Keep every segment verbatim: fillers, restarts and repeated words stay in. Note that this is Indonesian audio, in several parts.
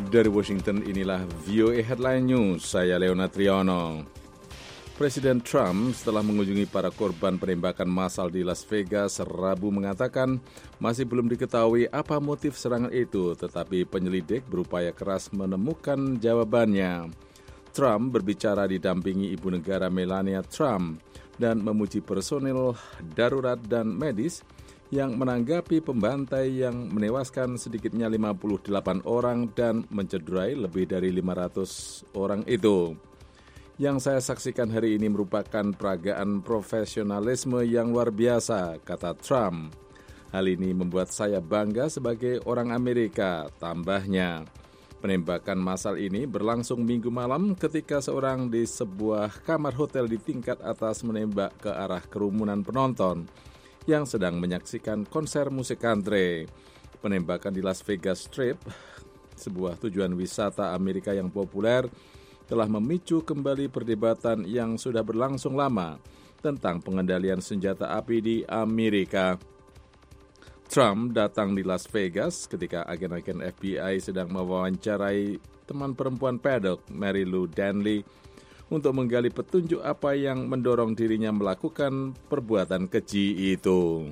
Dari Washington, inilah V O A Headline News, saya Leonard Triono. Presiden Trump setelah mengunjungi para korban penembakan massal di Las Vegas Rabu mengatakan masih belum diketahui apa motif serangan itu, tetapi penyelidik berupaya keras menemukan jawabannya. Trump berbicara didampingi ibu negara Melania Trump dan memuji personil darurat dan medis yang menanggapi pembantai yang menewaskan sedikitnya lima puluh delapan orang dan mencederai lebih dari lima ratus orang itu. Yang saya saksikan hari ini merupakan peragaan profesionalisme yang luar biasa, kata Trump. Hal ini membuat saya bangga sebagai orang Amerika, tambahnya. Penembakan massal ini berlangsung minggu malam ketika seorang di sebuah kamar hotel di tingkat atas menembak ke arah kerumunan penonton yang sedang menyaksikan konser musik country. Penembakan di Las Vegas Strip, sebuah tujuan wisata Amerika yang populer, telah memicu kembali perdebatan yang sudah berlangsung lama tentang pengendalian senjata api di Amerika. Trump datang di Las Vegas ketika agen-agen F B I sedang mewawancarai teman perempuan Paddock, Mary Lou Danley, untuk menggali petunjuk apa yang mendorong dirinya melakukan perbuatan keji itu.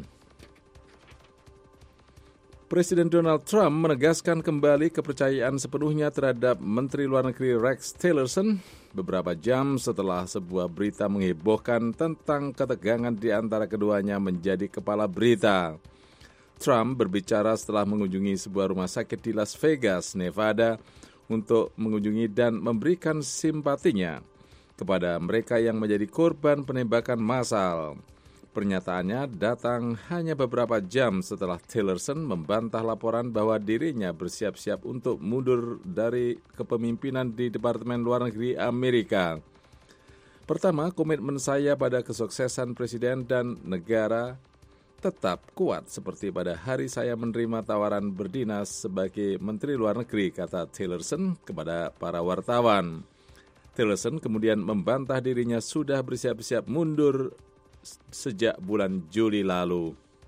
Presiden Donald Trump menegaskan kembali kepercayaan sepenuhnya terhadap Menteri Luar Negeri Rex Tillerson beberapa jam setelah sebuah berita menghebohkan tentang ketegangan di antara keduanya menjadi kepala berita. Trump berbicara setelah mengunjungi sebuah rumah sakit di Las Vegas, Nevada, untuk mengunjungi dan memberikan simpatinya kepada mereka yang menjadi korban penembakan massal. Pernyataannya datang hanya beberapa jam setelah Tillerson membantah laporan bahwa dirinya bersiap-siap untuk mundur dari kepemimpinan di Departemen Luar Negeri Amerika. Pertama, komitmen saya pada kesuksesan presiden dan negara tetap kuat seperti pada hari saya menerima tawaran berdinas sebagai Menteri Luar Negeri, kata Tillerson kepada para wartawan. Tillerson kemudian membantah dirinya sudah bersiap-siap mundur sejak bulan Juli lalu.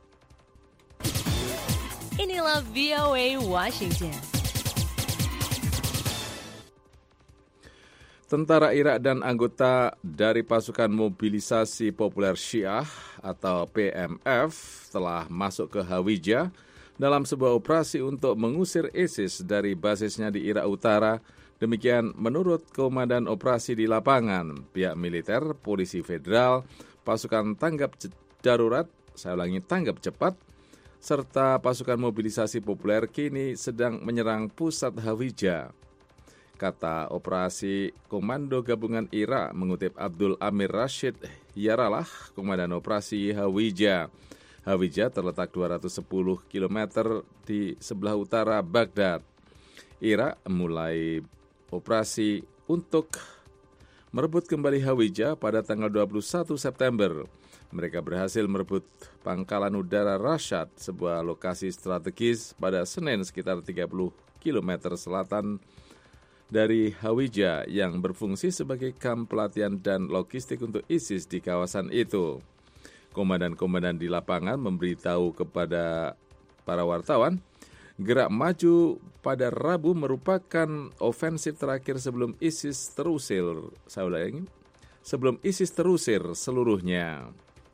Inilah V O A Washington. Tentara Irak dan anggota dari pasukan mobilisasi populer Syiah atau P M F telah masuk ke Hawija dalam sebuah operasi untuk mengusir ISIS dari basisnya di Irak Utara. Demikian menurut Komandan Operasi di lapangan, pihak militer, polisi federal, pasukan tanggap darurat, saya ulangi tanggap cepat, serta pasukan mobilisasi populer kini sedang menyerang pusat Hawija. Kata Operasi Komando Gabungan Irak mengutip Abdul Amir Rashid Yarallah, Komandan Operasi Hawija. Hawija terletak dua ratus sepuluh kilometer di sebelah utara Baghdad. Irak mulai operasi untuk merebut kembali Hawija pada tanggal dua puluh satu September. Mereka berhasil merebut pangkalan udara Rashad, sebuah lokasi strategis pada Senin sekitar tiga puluh kilometer selatan dari Hawija yang berfungsi sebagai kamp pelatihan dan logistik untuk ISIS di kawasan itu. Komandan-komandan di lapangan memberitahu kepada para wartawan, gerak maju pada Rabu merupakan ofensif terakhir sebelum ISIS terusir. Saya ulangi, sebelum ISIS terusir seluruhnya.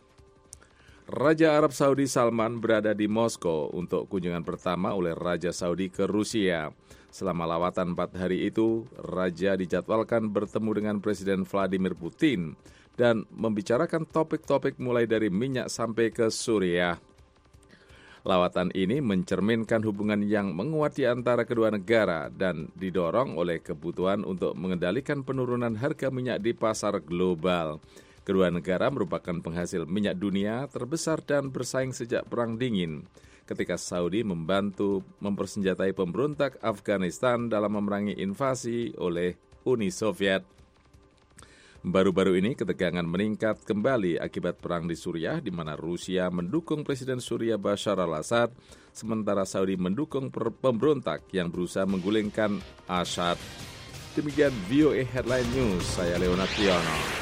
Raja Arab Saudi Salman berada di Moskow untuk kunjungan pertama oleh Raja Saudi ke Rusia. Selama lawatan empat hari itu, Raja dijadwalkan bertemu dengan Presiden Vladimir Putin dan membicarakan topik-topik mulai dari minyak sampai ke Suriah. Lawatan ini mencerminkan hubungan yang menguat di antara kedua negara dan didorong oleh kebutuhan untuk mengendalikan penurunan harga minyak di pasar global. Kedua negara merupakan penghasil minyak dunia terbesar dan bersaing sejak Perang Dingin, ketika Saudi membantu mempersenjatai pemberontak Afghanistan dalam memerangi invasi oleh Uni Soviet. Baru-baru ini ketegangan meningkat kembali akibat perang di Suriah, di mana Rusia mendukung Presiden Suriah Bashar al-Assad, sementara Saudi mendukung pemberontak yang berusaha menggulingkan Assad. Demikian V O A Headline News, saya Leonard Triono.